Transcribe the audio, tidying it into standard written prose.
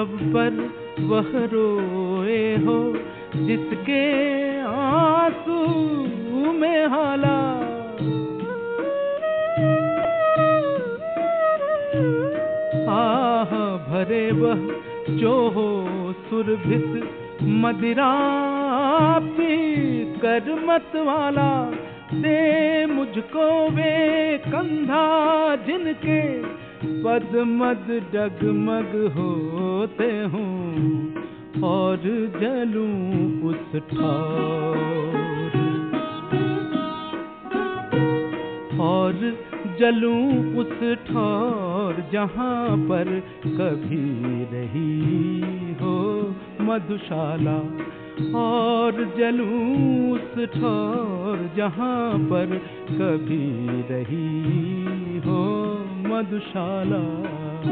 सब पर वह रोए हो जिसके आंसू में हाला। आह भरे वह जो हो सुरभित मदिरा पी कर मत वाला। दे मुझको वे कंधा जिनके पद मद डगमग होते हों और जलूं उस ठौर, और जलूं उस ठौर जहाँ पर कभी रही हो मधुशाला। और जलूं उस ठौर जहाँ पर कभी रही हो मधुशाला।